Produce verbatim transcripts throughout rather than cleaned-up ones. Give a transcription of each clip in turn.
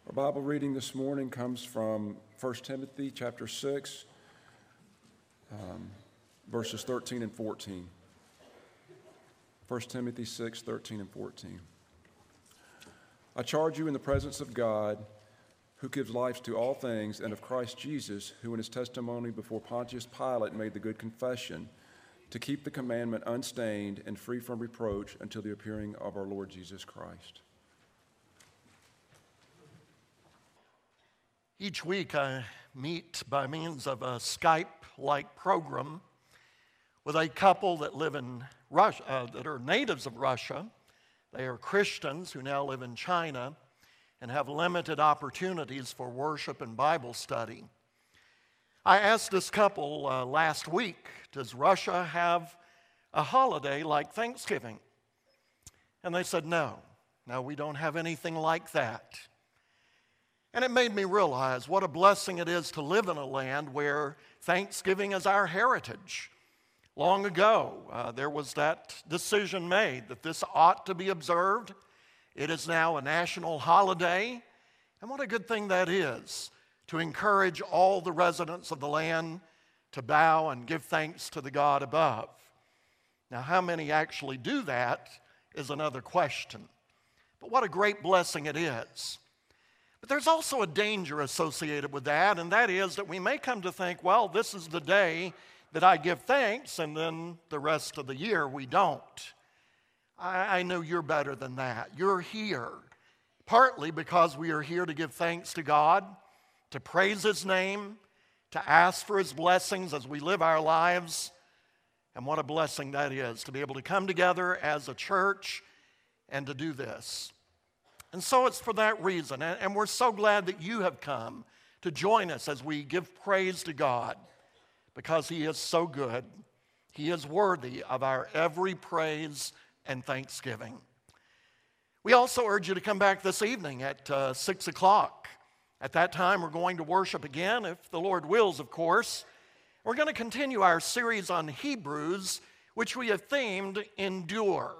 Our Bible reading this morning comes from First Timothy chapter six, um, verses thirteen and fourteen. First Timothy six, thirteen and fourteen. I charge you in the presence of God, who gives life to all things, and of Christ Jesus, who in his testimony before Pontius Pilate made the good confession, to keep the commandment unstained and free from reproach until the appearing of our Lord Jesus Christ. Each week I meet by means of a Skype-like program with a couple that live in Russia, uh, that are natives of Russia. They are Christians who now live in China and have limited opportunities for worship and Bible study. I asked this couple uh, last week, does Russia have a holiday like Thanksgiving? And they said, no, no, we don't have anything like that. And it made me realize what a blessing it is to live in a land where Thanksgiving is our heritage. Long ago, uh, there was that decision made that this ought to be observed. It is now a national holiday. And what a good thing that is, to encourage all the residents of the land to bow and give thanks to the God above. Now, how many actually do that is another question. But what a great blessing it is. But there's also a danger associated with that, and that is that we may come to think, well, this is the day that I give thanks, and then the rest of the year we don't. I, I know you're better than that. You're here partly because we are here to give thanks to God, to praise his name, to ask for his blessings as we live our lives. And what a blessing that is, to be able to come together as a church and to do this. And so it's for that reason, and we're so glad that you have come to join us as we give praise to God, because he is so good. He is worthy of our every praise and thanksgiving. We also urge you to come back this evening at uh, six o'clock. At that time, we're going to worship again, if the Lord wills, of course. We're going to continue our series on Hebrews, which we have themed Endure.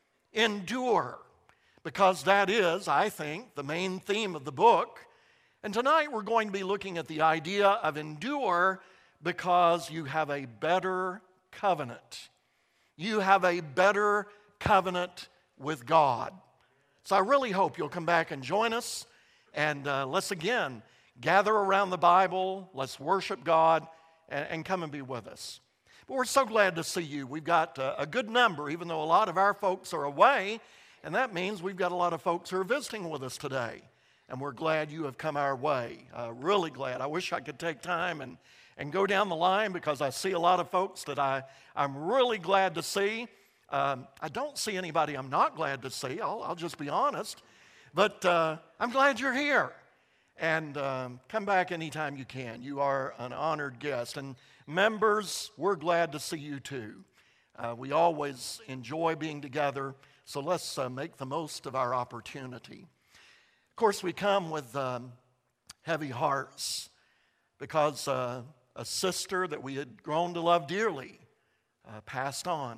Endure. Because that is, I think, the main theme of the book. And tonight we're going to be looking at the idea of endure because you have a better covenant. You have a better covenant with God. So I really hope you'll come back and join us. And uh, let's again gather around the Bible. Let's worship God and, and come and be with us. But we're so glad to see you. We've got uh, a good number, even though a lot of our folks are away. And that means we've got a lot of folks who are visiting with us today. And we're glad you have come our way. Uh, really glad. I wish I could take time and, and go down the line, because I see a lot of folks that I, I'm really glad to see. Um, I don't see anybody I'm not glad to see. I'll, I'll just be honest. But uh, I'm glad you're here. And um, come back anytime you can. You are an honored guest. And members, we're glad to see you too. Uh, we always enjoy being together. So let's uh, make the most of our opportunity. Of course, we come with um, heavy hearts because uh, a sister that we had grown to love dearly uh, passed on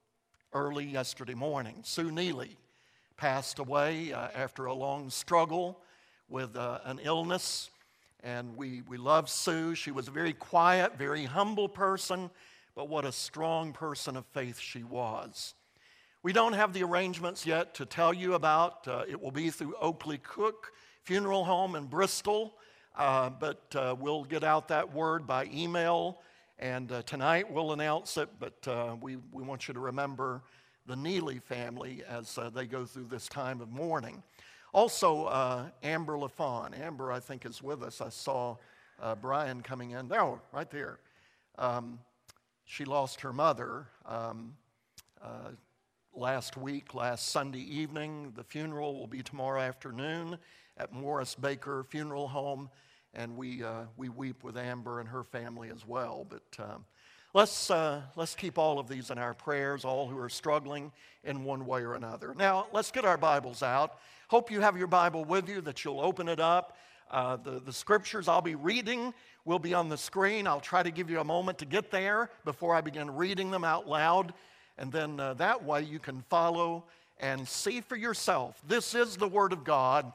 early yesterday morning. Sue Neely passed away uh, after a long struggle with uh, an illness. And we, we love Sue. She was a very quiet, very humble person, but what a strong person of faith she was. We don't have the arrangements yet to tell you about. Uh, it will be through Oakley Cook Funeral Home in Bristol, uh, but uh, we'll get out that word by email, and uh, tonight we'll announce it, but uh, we, we want you to remember the Neely family as uh, they go through this time of mourning. Also, uh, Amber LaFawn. Amber, I think, is with us. I saw uh, Brian coming in. There, right there. Um, she lost her mother um, uh, last week, last Sunday evening. The funeral will be tomorrow afternoon at Morris Baker Funeral Home, and we uh, we weep with Amber and her family as well. But um, let's uh, let's keep all of these in our prayers, all who are struggling in one way or another. Now, let's get our Bibles out. Hope you have your Bible with you, that you'll open it up. Uh, the, the scriptures I'll be reading will be on the screen. I'll try to give you a moment to get there before I begin reading them out loud. And then uh, that way you can follow and see for yourself. This is the Word of God,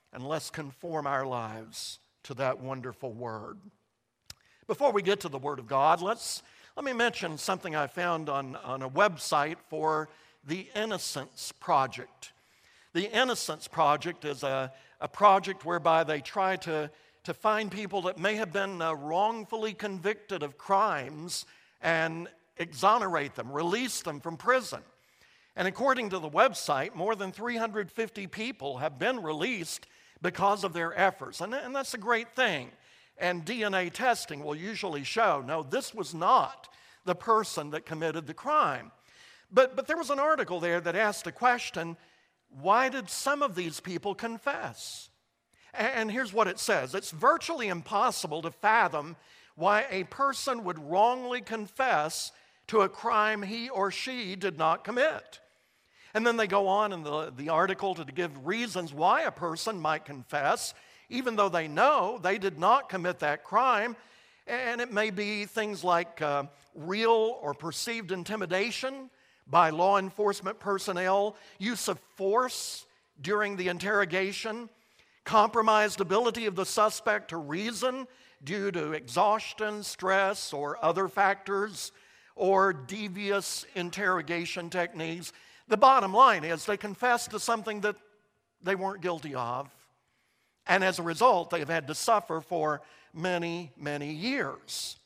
and let's conform our lives to that wonderful word. Before we get to the Word of God, let's let me mention something I found on, on a website for the Innocence Project. The Innocence Project is a, a project whereby they try to, to find people that may have been uh, wrongfully convicted of crimes and exonerate them, release them from prison. And according to the website, more than three hundred fifty people have been released because of their efforts. And, and that's a great thing. And D N A testing will usually show, no, this was not the person that committed the crime. But, but there was an article there that asked the question, why did some of these people confess? And, and here's what it says. It's virtually impossible to fathom why a person would wrongly confess to a crime he or she did not commit. And then they go on in the, the article to give reasons why a person might confess, even though they know they did not commit that crime. And it may be things like uh, real or perceived intimidation by law enforcement personnel, use of force during the interrogation, compromised ability of the suspect to reason due to exhaustion, stress, or other factors, or devious interrogation techniques. The bottom line is they confessed to something that they weren't guilty of. And as a result, they've had to suffer for many, many years.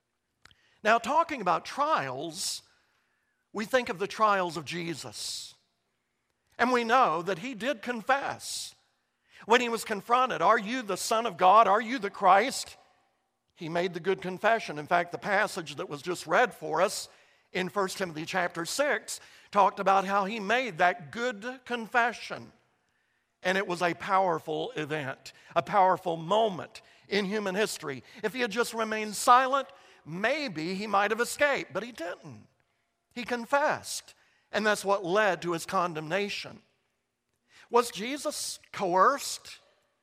Now, talking about trials, we think of the trials of Jesus. And we know that he did confess. When he was confronted, are you the Son of God? Are you the Christ? He made the good confession. In fact, the passage that was just read for us in First Timothy chapter six talked about how he made that good confession. And it was a powerful event, a powerful moment in human history. If he had just remained silent, maybe he might have escaped, but he didn't. He confessed, and that's what led to his condemnation. Was Jesus coerced?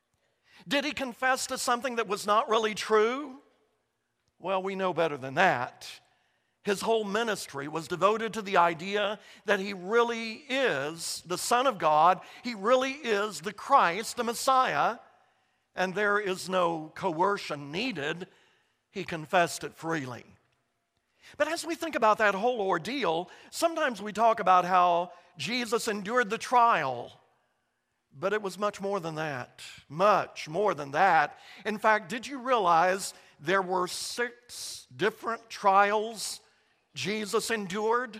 Did he confess to something that was not really true? Well, we know better than that. His whole ministry was devoted to the idea that he really is the Son of God. He really is the Christ, the Messiah, and there is no coercion needed. He confessed it freely. But as we think about that whole ordeal, sometimes we talk about how Jesus endured the trial, but it was much more than that, much more than that. In fact, did you realize there were six different trials Jesus endured?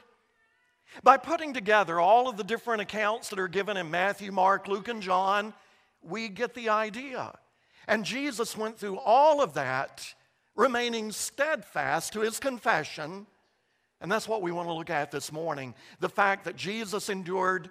By putting together all of the different accounts that are given in Matthew, Mark, Luke, and John, we get the idea. And Jesus went through all of that, remaining steadfast to his confession. And that's what we want to look at this morning. The fact that Jesus endured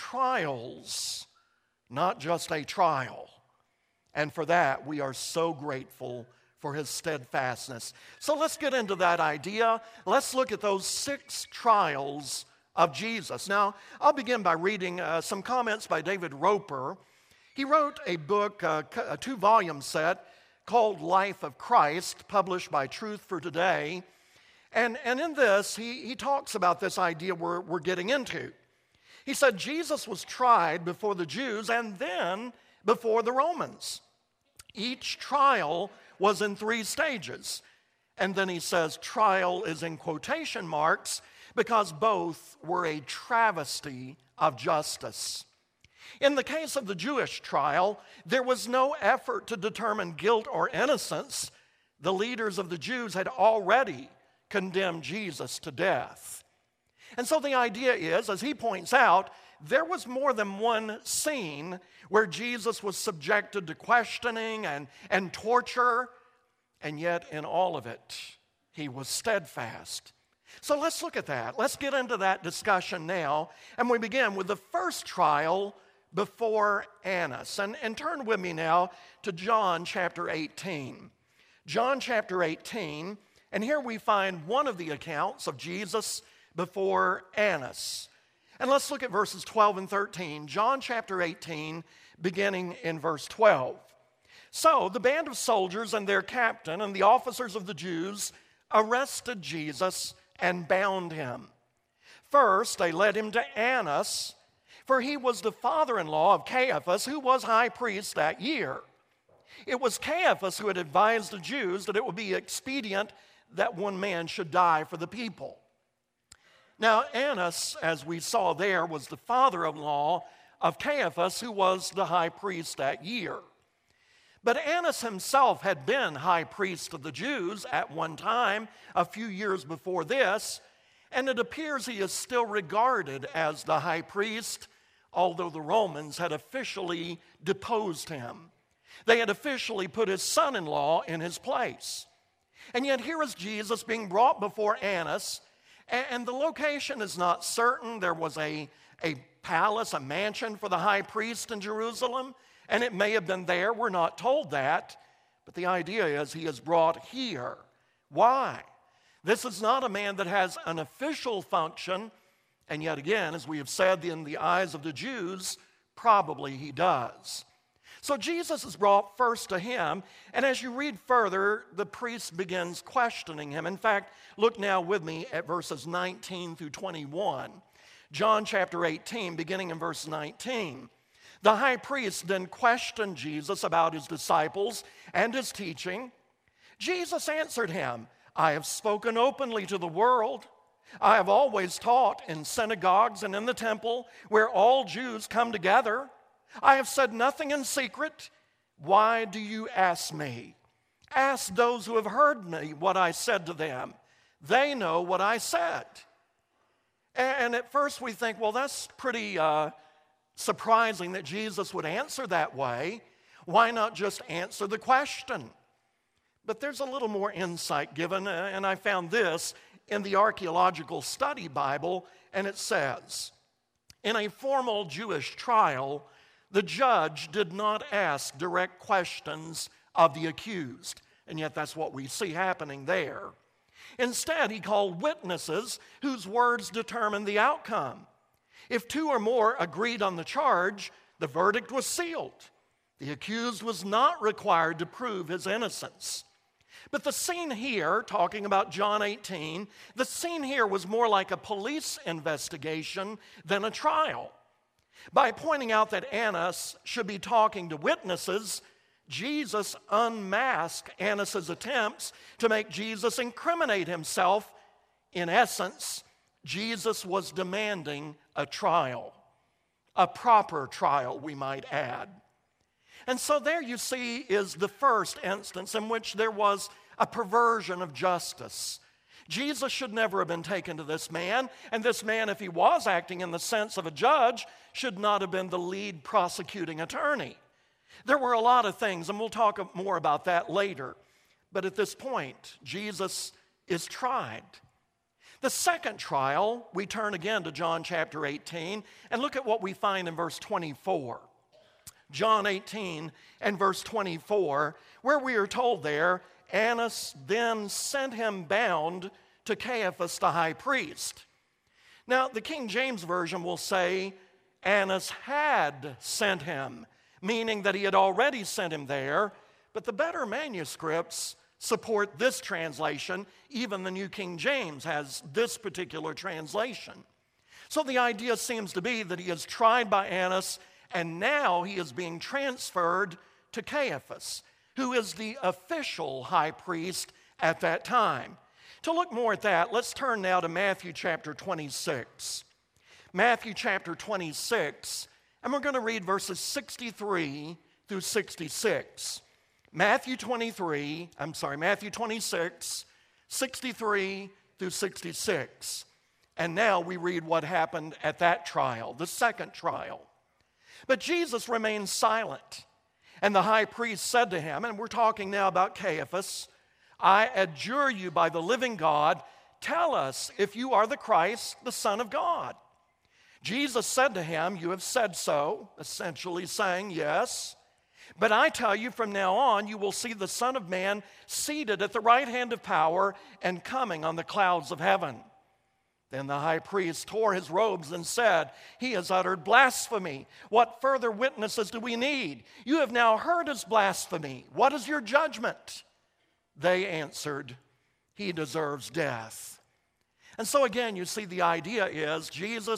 trials, not just a trial. And for that, we are so grateful for his steadfastness. So let's get into that idea. Let's look at those six trials of Jesus. Now, I'll begin by reading uh, some comments by David Roper. He wrote a book, uh, a two-volume set called Life of Christ, published by Truth for Today. And, and in this, he, he talks about this idea we're, we're getting into. He said Jesus was tried before the Jews and then before the Romans. Each trial was in three stages. And then he says trial is in quotation marks because both were a travesty of justice. In the case of the Jewish trial, there was no effort to determine guilt or innocence. The leaders of the Jews had already condemned Jesus to death. And so the idea is, as he points out, there was more than one scene where Jesus was subjected to questioning and, and torture, and yet in all of it, he was steadfast. So let's look at that. Let's get into that discussion now, and we begin with the first trial before Annas. And, and turn with me now to John chapter eighteen. John chapter eighteen, and here we find one of the accounts of Jesus before Annas. And let's look at verses twelve and thirteen. John chapter eighteen, beginning in verse twelve. So the band of soldiers and their captain and the officers of the Jews arrested Jesus and bound him. First, they led him to Annas, for he was the father-in-law of Caiaphas, who was high priest that year. It was Caiaphas who had advised the Jews that it would be expedient that one man should die for the people. Now, Annas, as we saw there, was the father-in-law of Caiaphas, who was the high priest that year. But Annas himself had been high priest of the Jews at one time, a few years before this, and it appears he is still regarded as the high priest, although the Romans had officially deposed him. They had officially put his son-in-law in his place. And yet here is Jesus being brought before Annas, and the location is not certain. There was a, a palace, a mansion for the high priest in Jerusalem, and it may have been there. We're not told that, but the idea is he is brought here. Why? This is not a man that has an official function, and yet again, as we have said, in the eyes of the Jews, probably he does. So Jesus is brought first to him, and as you read further, the priest begins questioning him. In fact, look now with me at verses nineteen through twenty-one. John chapter eighteen, beginning in verse nineteen. The high priest then questioned Jesus about his disciples and his teaching. Jesus answered him, I have spoken openly to the world. I have always taught in synagogues and in the temple where all Jews come together. I have said nothing in secret. Why do you ask me? Ask those who have heard me what I said to them. They know what I said. And at first we think, well, that's pretty uh, surprising that Jesus would answer that way. Why not just answer the question? But there's a little more insight given, and I found this in the Archaeological Study Bible, and it says, in a formal Jewish trial, the judge did not ask direct questions of the accused, and yet that's what we see happening there. Instead, he called witnesses whose words determined the outcome. If two or more agreed on the charge, the verdict was sealed. The accused was not required to prove his innocence. But the scene here, talking about John eighteen, the scene here was more like a police investigation than a trial. By pointing out that Annas should be talking to witnesses, Jesus unmasked Annas' attempts to make Jesus incriminate himself. In essence, Jesus was demanding a trial, a proper trial, we might add. And so there you see is the first instance in which there was a perversion of justice. Jesus should never have been taken to this man, and this man, if he was acting in the sense of a judge, should not have been the lead prosecuting attorney. There were a lot of things, and we'll talk more about that later. But at this point, Jesus is tried. The second trial, we turn again to John chapter eighteen, and look at what we find in verse twenty-four. John eighteen and verse twenty-four, where we are told there, Annas then sent him bound to Caiaphas the high priest. Now, the King James Version will say, Annas had sent him, meaning that he had already sent him there, but the better manuscripts support this translation. Even the New King James has this particular translation. So the idea seems to be that he is tried by Annas, and now he is being transferred to Caiaphas, who is the official high priest at that time. To look more at that, let's turn now to Matthew chapter twenty-six. Matthew chapter twenty-six, and we're going to read verses sixty-three through sixty-six. Matthew twenty-three, I'm sorry, Matthew twenty-six, sixty-three through sixty-six. And now we read what happened at that trial, the second trial. But Jesus remained silent. And the high priest said to him, and we're talking now about Caiaphas, I adjure you by the living God, tell us if you are the Christ, the Son of God. Jesus said to him, you have said so, essentially saying yes. But I tell you, from now on, you will see the Son of Man seated at the right hand of power and coming on the clouds of heaven. Then the high priest tore his robes and said, he has uttered blasphemy. What further witnesses do we need? You have now heard his blasphemy. What is your judgment? They answered, he deserves death. And so again, you see the idea is Jesus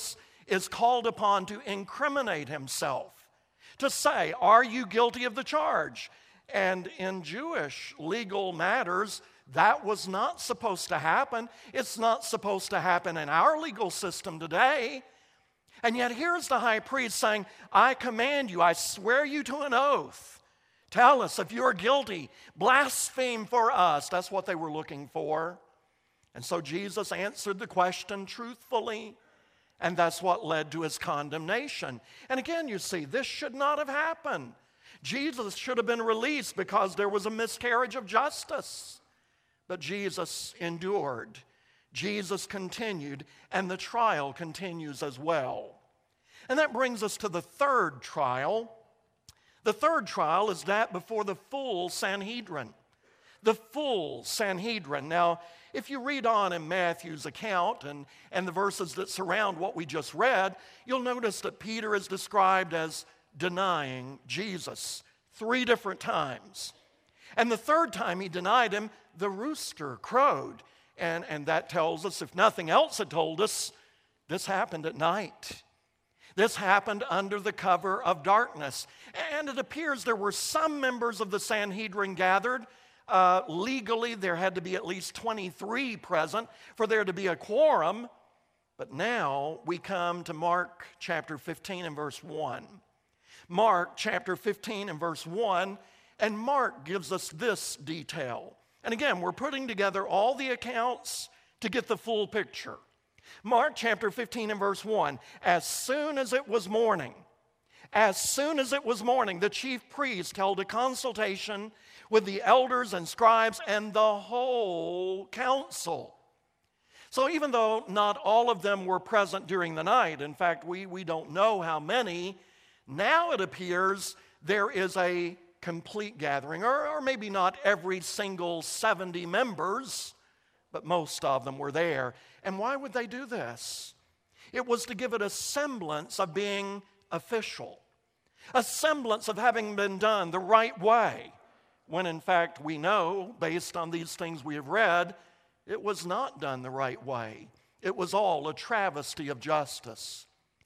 is called upon to incriminate himself, to say, are you guilty of the charge? And in Jewish legal matters, that was not supposed to happen. It's not supposed to happen in our legal system today. And yet here's the high priest saying, I command you, I swear you to an oath. Tell us if you're guilty. Blaspheme for us. That's what they were looking for. And so Jesus answered the question truthfully. And that's what led to his condemnation. And again, you see, this should not have happened. Jesus should have been released because there was a miscarriage of justice. But Jesus endured. Jesus continued, and the trial continues as well. And that brings us to the third trial. The third trial is that before the full Sanhedrin. The full Sanhedrin. Now, if you read on in Matthew's account and, and the verses that surround what we just read, you'll notice that Peter is described as denying Jesus three different times. And the third time he denied him, the rooster crowed. And, and that tells us, if nothing else had told us, this happened at night. This happened under the cover of darkness. And it appears there were some members of the Sanhedrin gathered. Uh, legally, there had to be at least twenty-three present for there to be a quorum. But now we come to Mark chapter fifteen and verse one. Mark chapter fifteen and verse one, and Mark gives us this detail. And again, we're putting together all the accounts to get the full picture. Mark chapter fifteen and verse one, as soon as it was morning, as soon as it was morning, the chief priest held a consultation with the elders and scribes and the whole council. So even though not all of them were present during the night, in fact, we, we don't know how many, now it appears there is a complete gathering, or, or maybe not every single seventy members, but most of them were there. And why would they do this? It was to give it a semblance of being official, a semblance of having been done the right way, when in fact we know, based on these things we have read, it was not done the right way. It was all a travesty of justice.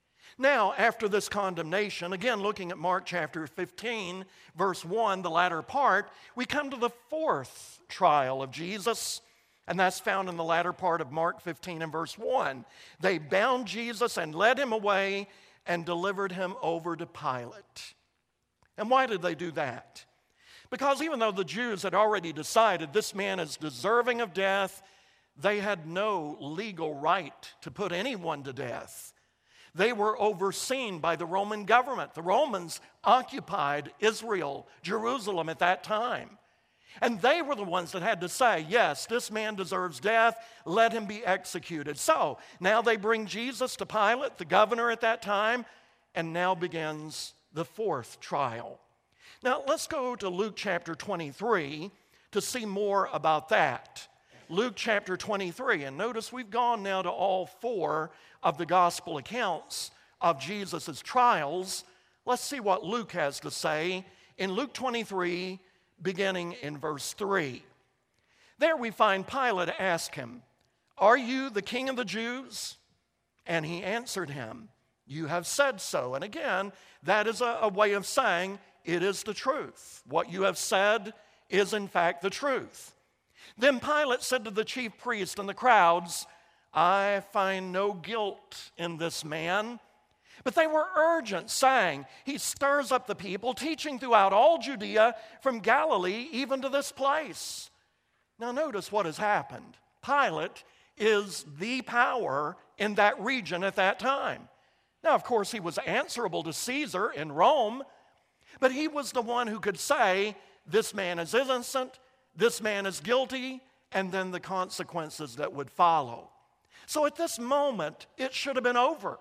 Now, after this condemnation, again looking at Mark chapter fifteen, verse one, the latter part, we come to the fourth trial of Jesus, and that's found in the latter part of Mark fifteen and verse one. They bound Jesus and led him away and delivered him over to Pilate. And why did they do that? Because even though the Jews had already decided this man is deserving of death, they had no legal right to put anyone to death. They were overseen by the Roman government. The Romans occupied Israel, Jerusalem at that time. And they were the ones that had to say, yes, this man deserves death, let him be executed. So now they bring Jesus to Pilate, the governor at that time, and now begins the fourth trial. Now let's go to Luke chapter twenty-three to see more about that. Luke chapter twenty-three, and notice we've gone now to all four of the gospel accounts of Jesus' trials. Let's see what Luke has to say in Luke twenty-three, beginning in verse three. There we find Pilate ask him, "Are you the king of the Jews?" And he answered him, "You have said so." And again, that is a, a way of saying it is the truth. What you have said is in fact the truth. Then Pilate said to the chief priests and the crowds, "I find no guilt in this man." But they were urgent, saying, "He stirs up the people, teaching throughout all Judea, from Galilee even to this place." Now notice what has happened. Pilate is the power in that region at that time. Now, of course, he was answerable to Caesar in Rome, but he was the one who could say, this man is innocent, this man is guilty, and then the consequences that would follow. So at this moment, it should have been over.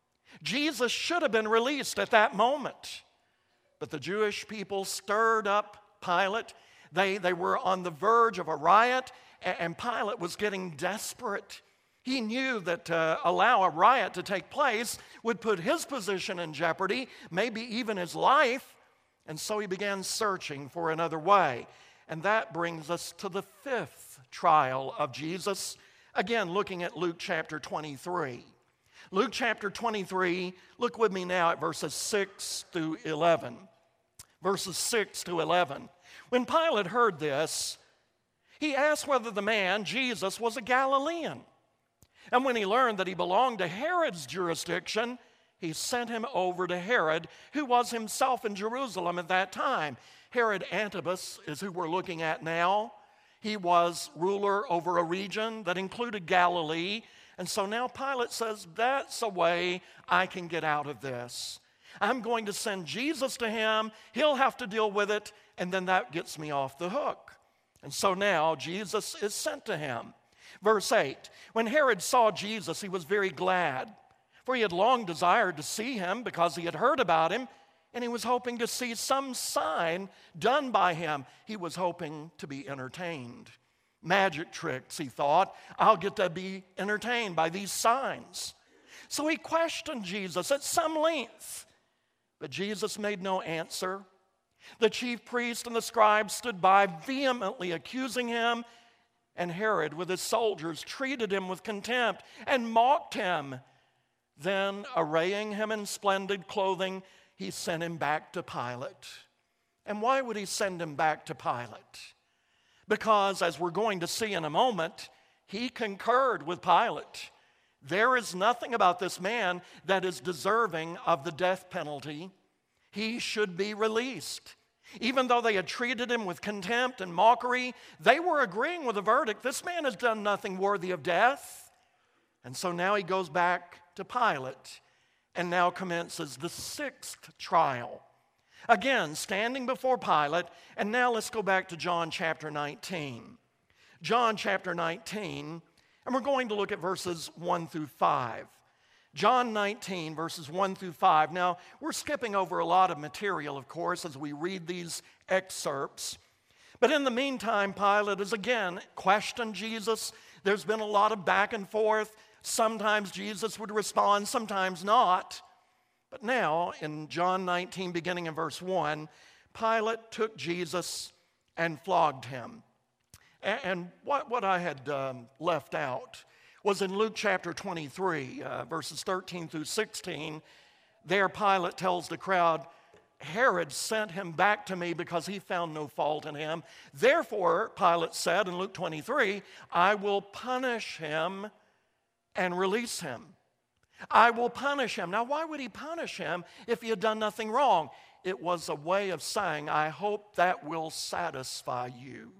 Jesus should have been released at that moment. But the Jewish people stirred up Pilate. They, they were on the verge of a riot, and Pilate was getting desperate. He knew that to allow a riot to take place would put his position in jeopardy, maybe even his life. And so he began searching for another way. And that brings us to the fifth trial of Jesus. Again, looking at Luke chapter twenty-three. Luke chapter twenty-three, look with me now at verses six through eleven. Verses six to eleven. When Pilate heard this, he asked whether the man, Jesus, was a Galilean. And when he learned that he belonged to Herod's jurisdiction, he sent him over to Herod, who was himself in Jerusalem at that time. Herod Antipas is who we're looking at now. He was ruler over a region that included Galilee. And so now Pilate says, that's a way I can get out of this. I'm going to send Jesus to him. He'll have to deal with it, and then that gets me off the hook. And so now Jesus is sent to him. Verse eight, when Herod saw Jesus, he was very glad, for he had long desired to see him because he had heard about him, and he was hoping to see some sign done by him. He was hoping to be entertained. Magic tricks, he thought. I'll get to be entertained by these signs. So he questioned Jesus at some length, but Jesus made no answer. The chief priest and the scribes stood by, vehemently accusing him, and Herod, with his soldiers, treated him with contempt and mocked him. Then, arraying him in splendid clothing, he sent him back to Pilate. And why would he send him back to Pilate? Because, as we're going to see in a moment, he concurred with Pilate. There is nothing about this man that is deserving of the death penalty. He should be released. Even though they had treated him with contempt and mockery, they were agreeing with the verdict. This man has done nothing worthy of death. And so now he goes back to Pilate, and now commences the sixth trial. Again, standing before Pilate, and now let's go back to John chapter nineteen. John chapter nineteen, and we're going to look at verses one through five. John nineteen, verses one through five. Now, we're skipping over a lot of material, of course, as we read these excerpts. But in the meantime, Pilate has again questioned Jesus. There's been a lot of back and forth. Sometimes Jesus would respond, sometimes not. But now, in John nineteen, beginning in verse one, Pilate took Jesus and flogged him. And what, what I had um, left out was in Luke chapter twenty-three, uh, verses thirteen through sixteen. There Pilate tells the crowd, Herod sent him back to me because he found no fault in him. Therefore, Pilate said in Luke twenty-three, I will punish him and release him. I will punish him. Now, why would he punish him if he had done nothing wrong? It was a way of saying, I hope that will satisfy you.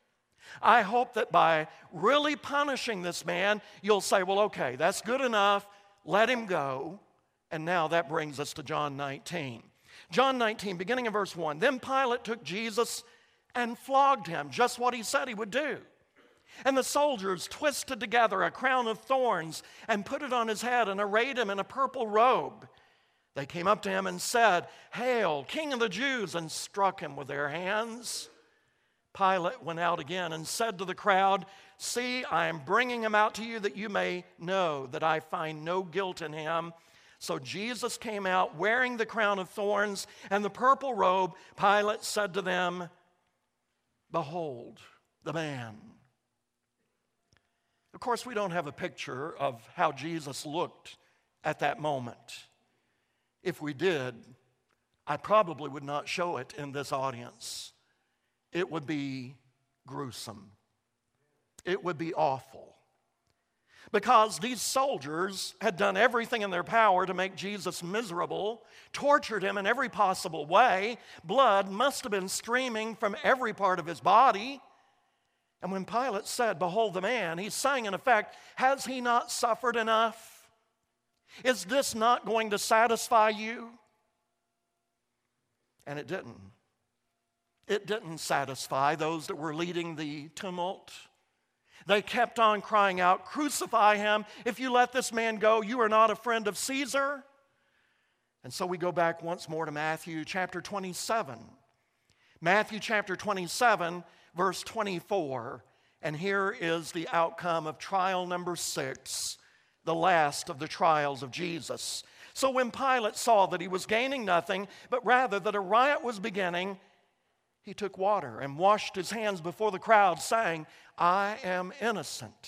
I hope that by really punishing this man, you'll say, well, okay, that's good enough. Let him go. And now that brings us to John nineteen. John nineteen, beginning in verse one. Then Pilate took Jesus and flogged him, just what he said he would do. And the soldiers twisted together a crown of thorns and put it on his head and arrayed him in a purple robe. They came up to him and said, Hail, King of the Jews, and struck him with their hands. Pilate went out again and said to the crowd, See, I am bringing him out to you that you may know that I find no guilt in him. So Jesus came out wearing the crown of thorns and the purple robe. Pilate said to them, Behold the man. Of course, we don't have a picture of how Jesus looked at that moment. If we did, I probably would not show it in this audience. It would be gruesome. It would be awful. Because these soldiers had done everything in their power to make Jesus miserable, tortured him in every possible way. Blood must have been streaming from every part of his body. And when Pilate said, Behold the man, he's saying in effect, has he not suffered enough? Is this not going to satisfy you? And it didn't. It didn't satisfy those that were leading the tumult. They kept on crying out, Crucify him. If you let this man go, you are not a friend of Caesar. And so we go back once more to Matthew chapter twenty-seven. Matthew chapter twenty-seven, verse twenty-four. And here is the outcome of trial number six, the last of the trials of Jesus. So when Pilate saw that he was gaining nothing, but rather that a riot was beginning, he took water and washed his hands before the crowd, saying, I am innocent.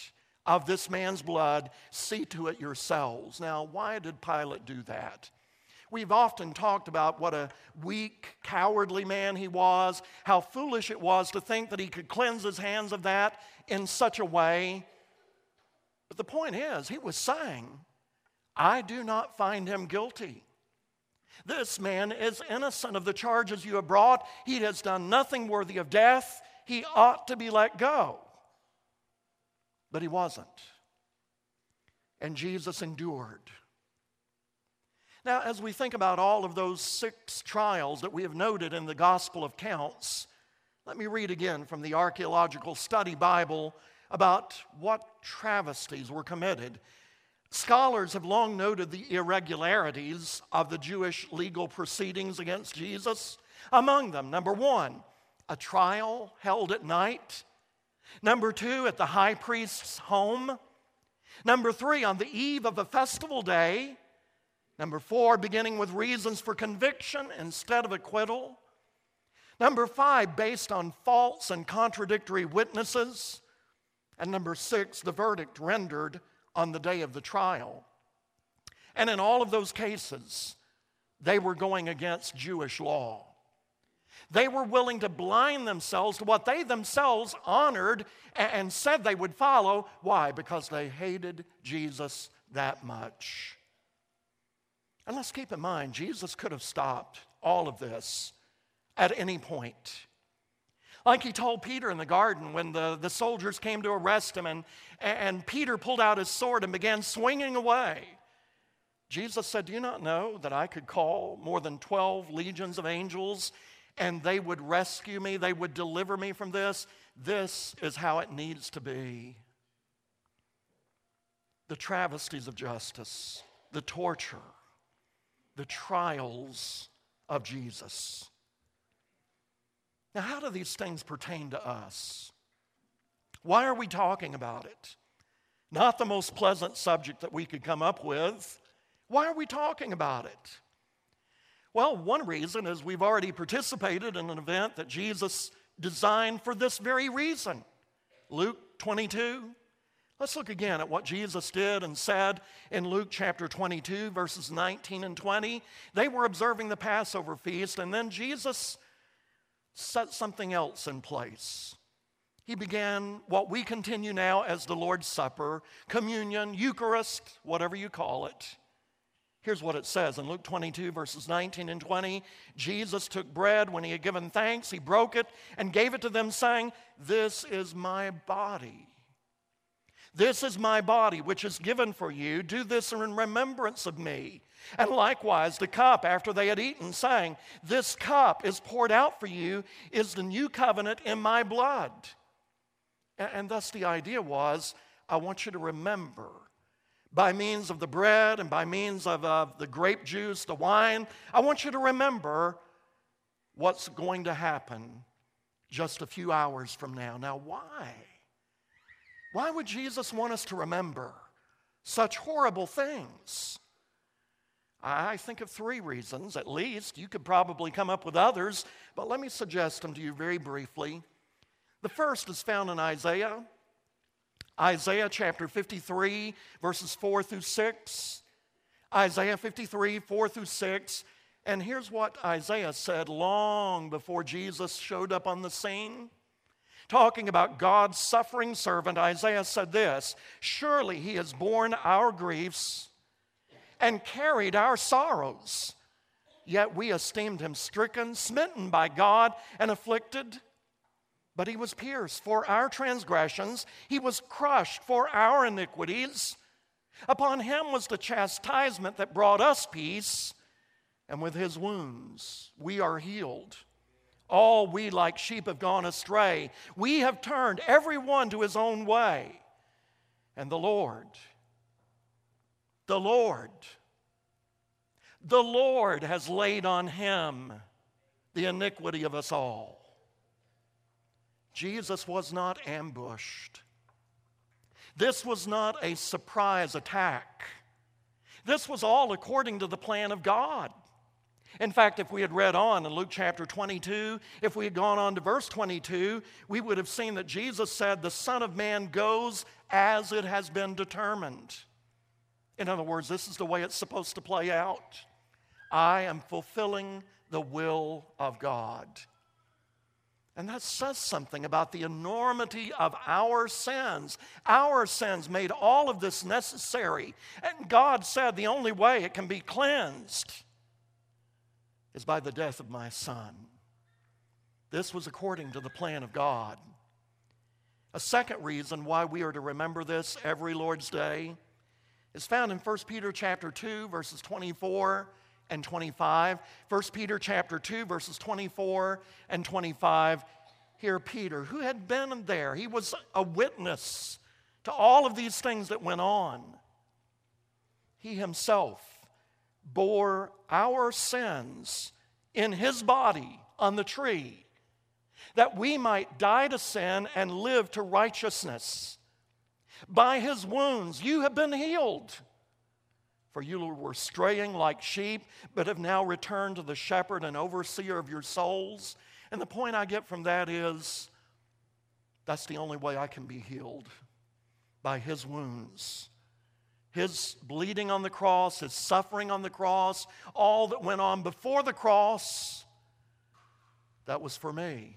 of this man's blood. See to it yourselves. Now, why did Pilate do that? We've often talked about what a weak, cowardly man he was, how foolish it was to think that he could cleanse his hands of that in such a way. But the point is, he was saying, I do not find him guilty. This man is innocent of the charges you have brought. He has done nothing worthy of death. He ought to be let go. But he wasn't. And Jesus endured. Now, as we think about all of those six trials that we have noted in the Gospel of Counts, let me read again from the Archaeological Study Bible about what travesties were committed. Scholars have long noted the irregularities of the Jewish legal proceedings against Jesus. Among them, number one, a trial held at night. Number two, at the high priest's home. Number three, on the eve of a festival day. Number four, beginning with reasons for conviction instead of acquittal. Number five, based on false and contradictory witnesses. And number six, the verdict rendered on the day of the trial. And in all of those cases, they were going against Jewish law. They were willing to blind themselves to what they themselves honored and said they would follow. Why? Because they hated Jesus that much. And let's keep in mind, Jesus could have stopped all of this at any point. Like he told Peter in the garden when the, the soldiers came to arrest him and, and Peter pulled out his sword and began swinging away. Jesus said, do you not know that I could call more than twelve legions of angels and they would rescue me, they would deliver me from this? This is how it needs to be. The travesties of justice, the torture, the trials of Jesus. Now, how do these things pertain to us? Why are we talking about it? Not the most pleasant subject that we could come up with. Why are we talking about it? Well, one reason is we've already participated in an event that Jesus designed for this very reason. Luke twenty-two. Let's look again at what Jesus did and said in Luke chapter twenty-two, verses nineteen and twenty. They were observing the Passover feast, and then Jesus set something else in place. He began what we continue now as the Lord's Supper, communion, Eucharist, whatever you call it. Here's what it says in Luke twenty-two, verses nineteen and twenty. Jesus took bread. When he had given thanks, he broke it and gave it to them, saying, "This is my body. This is my body, which is given for you. Do this in remembrance of me." And likewise, the cup after they had eaten, saying, "This cup is poured out for you, is the new covenant in my blood." And, and thus the idea was, I want you to remember, by means of the bread and by means of uh, the grape juice, the wine, I want you to remember what's going to happen just a few hours from now. Now, why? Why would Jesus want us to remember such horrible things? I think of three reasons, at least. You could probably come up with others, but let me suggest them to you very briefly. The first is found in Isaiah. Isaiah chapter fifty-three, verses four through six. Isaiah fifty-three, four through six. And here's what Isaiah said long before Jesus showed up on the scene. Talking about God's suffering servant, Isaiah said this, "Surely he has borne our griefs and carried our sorrows. Yet we esteemed him stricken, smitten by God, and afflicted. But he was pierced for our transgressions. He was crushed for our iniquities. Upon him was the chastisement that brought us peace, and with his wounds we are healed. All we like sheep have gone astray. We have turned every one to his own way. And the Lord, the Lord, the Lord has laid on him the iniquity of us all." Jesus was not ambushed. This was not a surprise attack. This was all according to the plan of God. In fact, if we had read on in Luke chapter twenty-two, if we had gone on to verse twenty-two, we would have seen that Jesus said, the Son of Man goes as it has been determined. In other words, this is the way it's supposed to play out. I am fulfilling the will of God. And that says something about the enormity of our sins. Our sins made all of this necessary. And God said the only way it can be cleansed is by the death of my Son. This was according to the plan of God. A second reason why we are to remember this every Lord's Day is found in First Peter chapter two, verses twenty-four and twenty-five. First Peter chapter two, verses twenty-four and twenty-five. Here Peter, who had been there, he was a witness to all of these things that went on. He himself bore our sins in his body on the tree, that we might die to sin and live to righteousness. By his wounds you have been healed. For you were straying like sheep, but have now returned to the shepherd and overseer of your souls. And the point I get from that is, that's the only way I can be healed, by his wounds. His bleeding on the cross, his suffering on the cross, all that went on before the cross, that was for me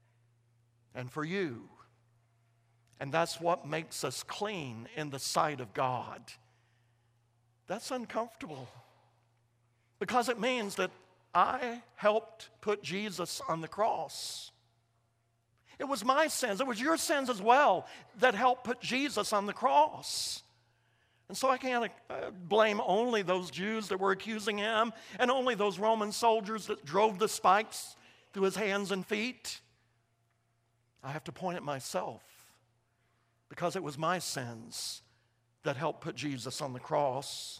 and for you. And that's what makes us clean in the sight of God. That's uncomfortable, because it means that I helped put Jesus on the cross. It was my sins, it was your sins as well, that helped put Jesus on the cross. And so I can't uh, blame only those Jews that were accusing him and only those Roman soldiers that drove the spikes through his hands and feet. I have to point at myself, because it was my sins that helped put Jesus on the cross.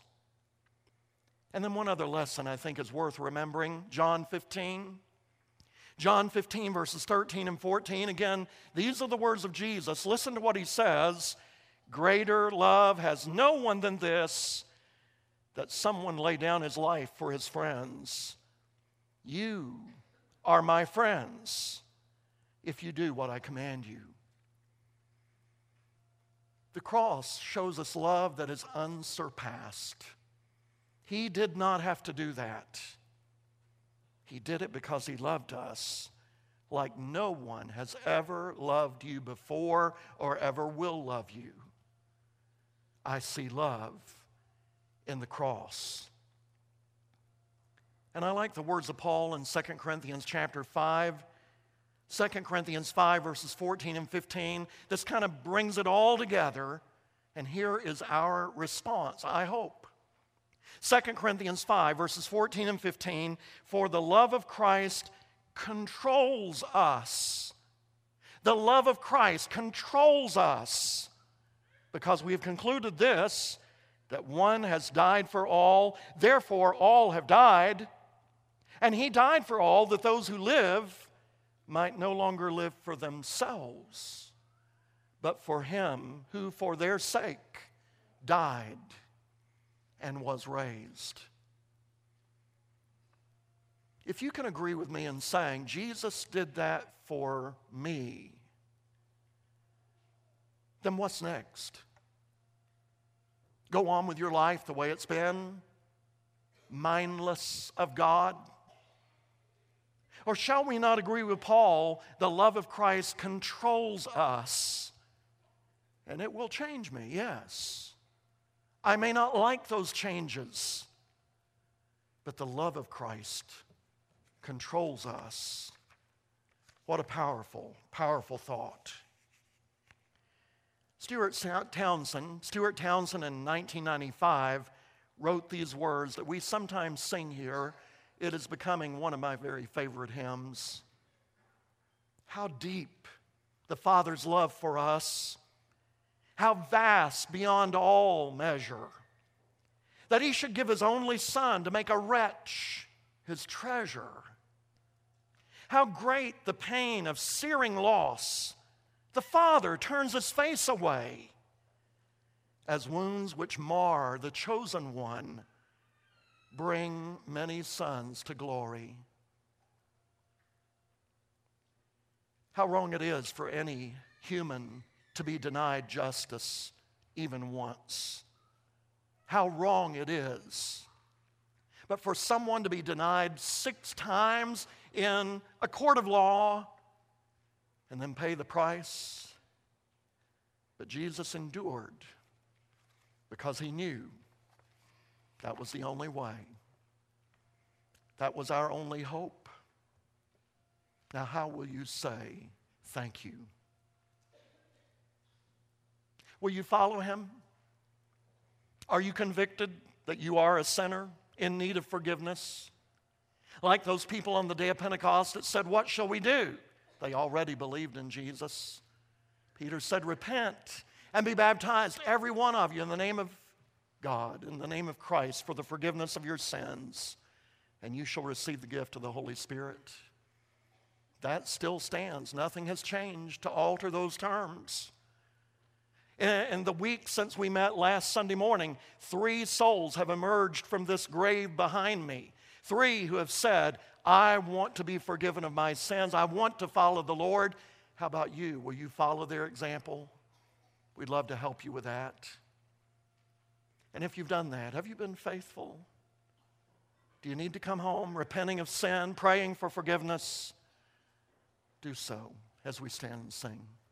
And then one other lesson I think is worth remembering, John fifteen. John fifteen, verses thirteen and fourteen. Again, these are the words of Jesus. Listen to what he says. Greater love has no one than this, that someone lay down his life for his friends. You are my friends if you do what I command you. The cross shows us love that is unsurpassed. He did not have to do that. He did it because he loved us like no one has ever loved you before or ever will love you. I see love in the cross. And I like the words of Paul in Second Corinthians chapter five. Second Corinthians five, verses fourteen and fifteen. This kind of brings it all together. And here is our response, I hope. Second Corinthians five, verses fourteen and fifteen. For the love of Christ controls us. The love of Christ controls us, because we have concluded this, that one has died for all, therefore all have died. And he died for all, that those who live might no longer live for themselves, but for him who for their sake died and was raised. If you can agree with me in saying, Jesus did that for me, then what's next? Go on with your life the way it's been, mindless of God? Or shall we not agree with Paul? The love of Christ controls us, and it will change me, yes. I may not like those changes, but the love of Christ controls us. What a powerful, powerful thought. Stuart Townsend, Stuart Townsend in nineteen ninety-five wrote these words that we sometimes sing here. It is becoming one of my very favorite hymns. How deep the Father's love for us, how vast beyond all measure, that he should give his only Son to make a wretch his treasure. How great the pain of searing loss, the Father turns his face away, as wounds which mar the chosen one bring many sons to glory. How wrong it is for any human to be denied justice even once. How wrong it is. But for someone to be denied six times in a court of law and then pay the price. But Jesus endured because he knew that was the only way. That was our only hope. Now, how will you say thank you? Will you follow him? Are you convicted that you are a sinner in need of forgiveness? Like those people on the day of Pentecost that said, "What shall we do?" They already believed in Jesus. Peter said, "Repent and be baptized, every one of you, in the name of God, in the name of Christ, for the forgiveness of your sins, and you shall receive the gift of the Holy Spirit." That still stands. Nothing has changed to alter those terms. In the week since we met last Sunday morning, three souls have emerged from this grave behind me. Three who have said, "I want to be forgiven of my sins. I want to follow the Lord." How about you? Will you follow their example? We'd love to help you with that. And if you've done that, have you been faithful? Do you need to come home repenting of sin, praying for forgiveness? Do so as we stand and sing.